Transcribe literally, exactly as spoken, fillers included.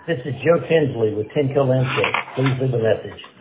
This is Joe Tinsley with Tinco Landscape. Please leave a message.